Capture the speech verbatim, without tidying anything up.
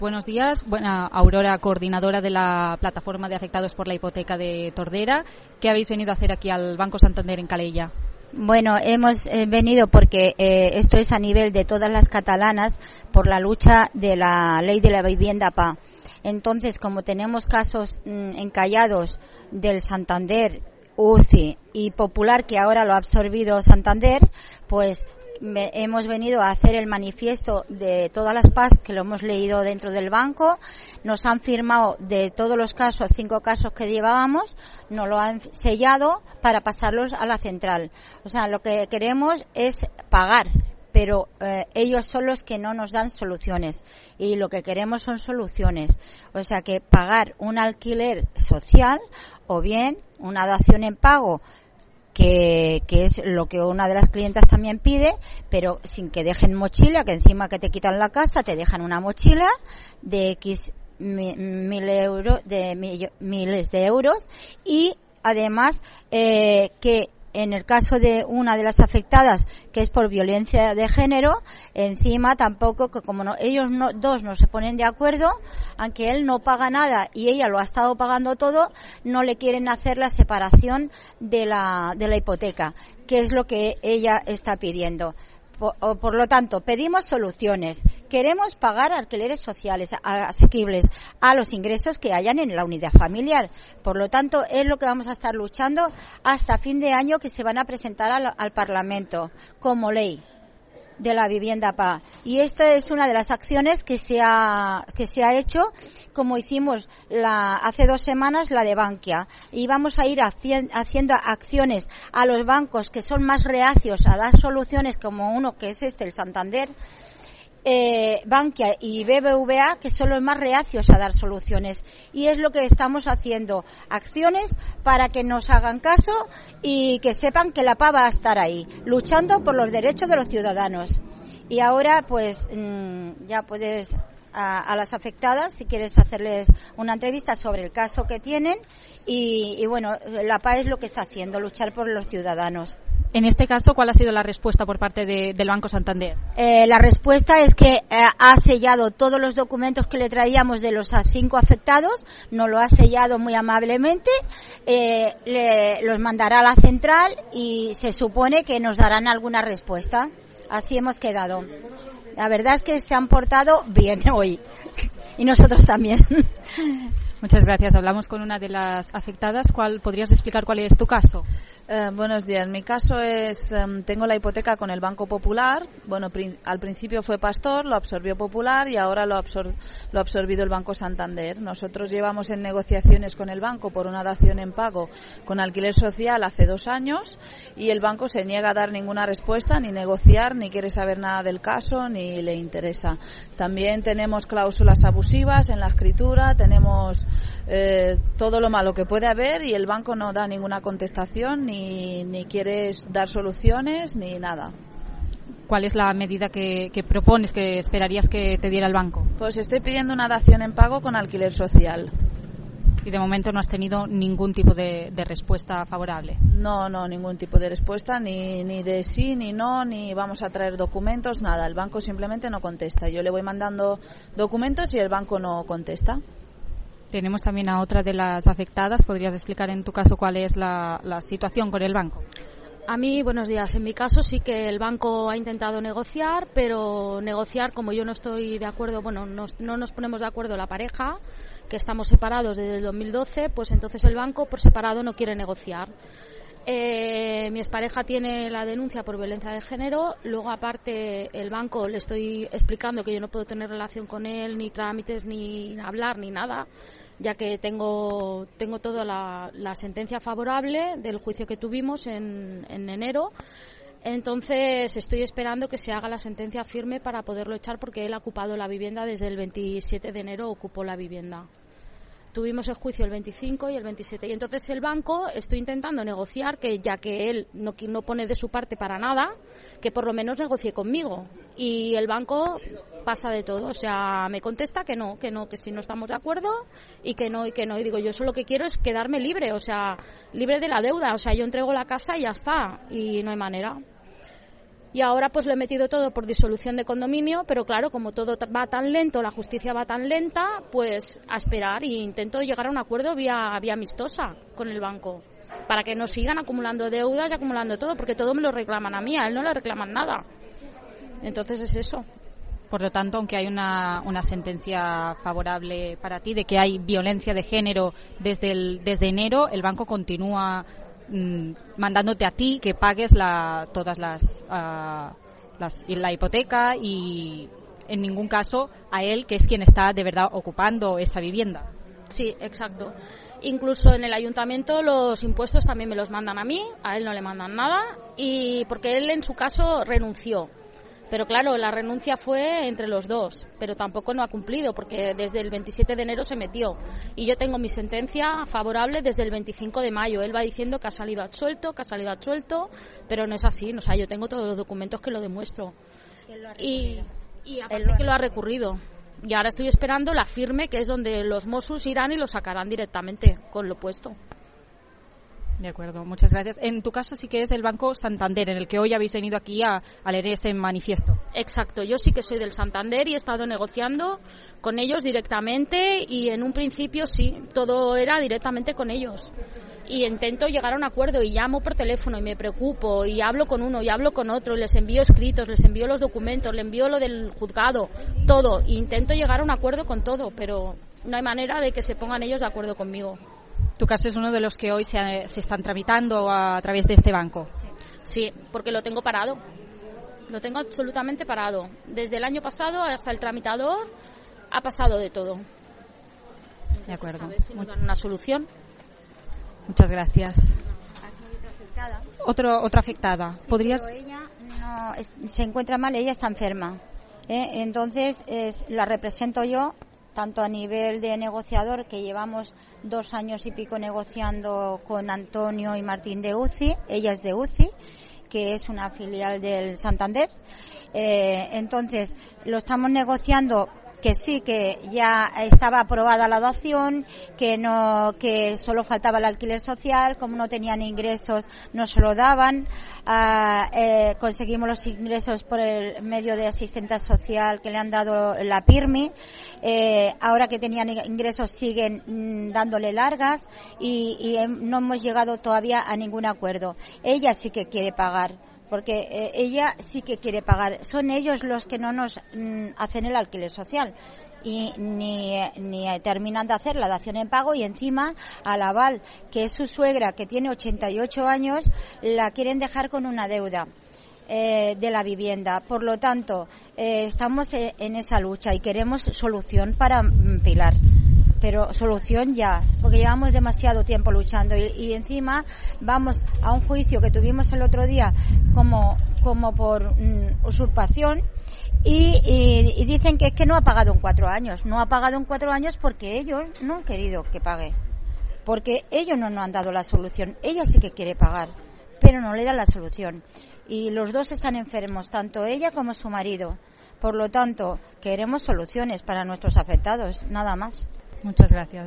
Buenos días. Bueno, Aurora, coordinadora de la plataforma de afectados por la hipoteca de Tordera. ¿Qué habéis venido a hacer aquí al Banco Santander en Calella? Bueno, hemos eh, venido porque eh, esto es a nivel de todas las catalanas por la lucha de la ley de la vivienda P A. Entonces, como tenemos casos mmm, encallados del Santander, U C I y Popular, que ahora lo ha absorbido Santander, pues me, hemos venido a hacer el manifiesto de todas las P A S que lo hemos leído dentro del banco. Nos han firmado de todos los casos, cinco casos que llevábamos, nos lo han sellado para pasarlos a la central. O sea, lo que queremos es pagar, pero eh, ellos son los que no nos dan soluciones y lo que queremos son soluciones. O sea, que pagar un alquiler social o bien una dación en pago, que, que es lo que una de las clientas también pide, pero sin que dejen mochila, que encima que te quitan la casa te dejan una mochila de X mi, mil euros, de mi, miles de euros, y además eh, que en el caso de una de las afectadas, que es por violencia de género, encima tampoco, que como no, ellos no, dos no se ponen de acuerdo, aunque él no paga nada y ella lo ha estado pagando todo, no le quieren hacer la separación de la, de la hipoteca, que es lo que ella está pidiendo. Por, por lo tanto, pedimos soluciones. Queremos pagar alquileres sociales asequibles a los ingresos que hayan en la unidad familiar. Por lo tanto, es lo que vamos a estar luchando hasta fin de año, que se van a presentar al, al Parlamento como ley de la vivienda P A. Y esta es una de las acciones que se ha que se ha hecho, como hicimos la hace dos semanas la de Bankia, y vamos a ir haci- haciendo acciones a los bancos que son más reacios a dar soluciones, como uno que es este, el Santander, eh, Bankia y B B V A, que son los más reacios a dar soluciones, y es lo que estamos haciendo, acciones para que nos hagan caso y que sepan que la P A va a estar ahí, luchando por los derechos de los ciudadanos. Y ahora pues mmm, ya puedes a, a las afectadas, si quieres hacerles una entrevista sobre el caso que tienen, y, y bueno, la P A es lo que está haciendo, luchar por los ciudadanos. En este caso, ¿cuál ha sido la respuesta por parte de, del Banco Santander? Eh, la respuesta es que eh, ha sellado todos los documentos que le traíamos de los cinco afectados, nos lo ha sellado muy amablemente, eh, le, los mandará a la central y se supone que nos darán alguna respuesta. Así hemos quedado. La verdad es que se han portado bien hoy y nosotros también. Muchas gracias. Hablamos con una de las afectadas. ¿Cuál podrías explicar cuál es tu caso? Eh, buenos días. Mi caso es, um, tengo la hipoteca con el Banco Popular. Bueno, prin- al principio fue Pastor, lo absorbió Popular y ahora lo, absor- lo ha absorbido el Banco Santander. Nosotros llevamos en negociaciones con el banco por una dación en pago con alquiler social hace dos años y el banco se niega a dar ninguna respuesta, ni negociar, ni quiere saber nada del caso, ni le interesa. También tenemos cláusulas abusivas en la escritura, tenemos eh, todo lo malo que puede haber y el banco no da ninguna contestación, ni, ni quiere dar soluciones, ni nada. ¿Cuál es la medida que, que propones, que esperarías que te diera el banco? Pues estoy pidiendo una dación en pago con alquiler social. Y de momento no has tenido ningún tipo de, de respuesta favorable. No, no, ningún tipo de respuesta, ni, ni de sí, ni no, ni vamos a traer documentos, nada. El banco simplemente no contesta. Yo le voy mandando documentos y el banco no contesta. Tenemos también a otra de las afectadas. ¿Podrías explicar en tu caso cuál es la, la situación con el banco? A mí, buenos días. En mi caso sí que el banco ha intentado negociar, pero negociar, como yo no estoy de acuerdo, bueno, nos, no nos ponemos de acuerdo la pareja, que estamos separados desde el dos mil doce, pues entonces el banco por separado no quiere negociar. Eh, mi expareja tiene la denuncia por violencia de género, luego aparte el banco le estoy explicando que yo no puedo tener relación con él, ni trámites, ni hablar, ni nada, ya que tengo tengo toda la, la sentencia favorable del juicio que tuvimos en, en enero. Entonces estoy esperando que se haga la sentencia firme para poderlo echar, porque él ha ocupado la vivienda desde el veintisiete de enero, ocupó la vivienda. Tuvimos el juicio el veinticinco y el veintisiete, y entonces el banco, estoy intentando negociar, que ya que él no, no pone de su parte para nada, que por lo menos negocie conmigo, y el banco pasa de todo, o sea, me contesta que no, que no, que si no estamos de acuerdo y que no, y que no, y digo, yo eso lo que quiero es quedarme libre, o sea, libre de la deuda, o sea, yo entrego la casa y ya está, y no hay manera. Y ahora pues lo he metido todo por disolución de condominio, pero claro, como todo va tan lento, la justicia va tan lenta, pues a esperar, y intento llegar a un acuerdo vía, vía amistosa con el banco, para que no sigan acumulando deudas y acumulando todo, porque todo me lo reclaman a mí, a él no le reclaman nada. Entonces es eso. Por lo tanto, aunque hay una, una sentencia favorable para ti de que hay violencia de género desde, el, desde enero, el banco continúa mandándote a ti que pagues la, todas las, uh, las la hipoteca, y en ningún caso a él, que es quien está de verdad ocupando esa vivienda. Sí, exacto. Incluso en el ayuntamiento los impuestos también me los mandan a mí, a él no le mandan nada, y porque él en su caso renunció. Pero claro, la renuncia fue entre los dos, pero tampoco no ha cumplido, porque desde el veintisiete de enero se metió. Y yo tengo mi sentencia favorable desde el veinticinco de mayo. Él va diciendo que ha salido absuelto, que ha salido absuelto, pero no es así. O sea, yo tengo todos los documentos que lo demuestro. Y, y aparte que lo ha recurrido. Y ahora estoy esperando la firme, que es donde los Mossos irán y lo sacarán directamente con lo puesto. De acuerdo, muchas gracias. En tu caso sí que es el Banco Santander, en el que hoy habéis venido aquí a, a leer ese manifiesto. Exacto, yo sí que soy del Santander y he estado negociando con ellos directamente, y en un principio sí, todo era directamente con ellos. Y intento llegar a un acuerdo, y llamo por teléfono y me preocupo y hablo con uno y hablo con otro, y les envío escritos, les envío los documentos, les envío lo del juzgado, todo. E intento llegar a un acuerdo con todo, pero no hay manera de que se pongan ellos de acuerdo conmigo. Tu caso es uno de los que hoy se, se están tramitando a, a través de este banco. Sí, porque lo tengo parado. Lo tengo absolutamente parado. Desde el año pasado hasta el tramitador ha pasado de todo. De acuerdo. A ver si nos dan una solución. Muchas gracias. Otro, otra afectada. Sí, ¿Podrías? Pero ella no es, se encuentra mal, ella está enferma. ¿eh? Entonces es, la represento yo, tanto a nivel de negociador, que llevamos dos años y pico negociando con Antonio y Martín de U C I, ella es de U C I, que es una filial del Santander. Eh, entonces, lo estamos negociando, que sí, que ya estaba aprobada la dación, que no, que solo faltaba el alquiler social, como no tenían ingresos no se lo daban. Ah, eh, conseguimos los ingresos por el medio de asistente social que le han dado la PIRMI. Eh, ahora que tenían ingresos siguen mm, dándole largas, y, y no hemos llegado todavía a ningún acuerdo. Ella sí que quiere pagar, porque eh, ella sí que quiere pagar. Son ellos los que no nos mm, hacen el alquiler social, y ni, ni terminan de hacer la dación en pago, y encima al aval, que es su suegra, que tiene ochenta y ocho años, la quieren dejar con una deuda eh, de la vivienda. Por lo tanto, eh, estamos eh, en esa lucha y queremos solución para mm, Pilar. Pero solución ya, porque llevamos demasiado tiempo luchando, y, y encima vamos a un juicio que tuvimos el otro día como como por mm, usurpación, y, y, y dicen que es que no ha pagado en cuatro años. No ha pagado en cuatro años porque ellos no han querido que pague, porque ellos no nos han dado la solución. Ella sí que quiere pagar, pero no le dan la solución. Y los dos están enfermos, tanto ella como su marido. Por lo tanto, queremos soluciones para nuestros afectados, nada más. Muchas gracias.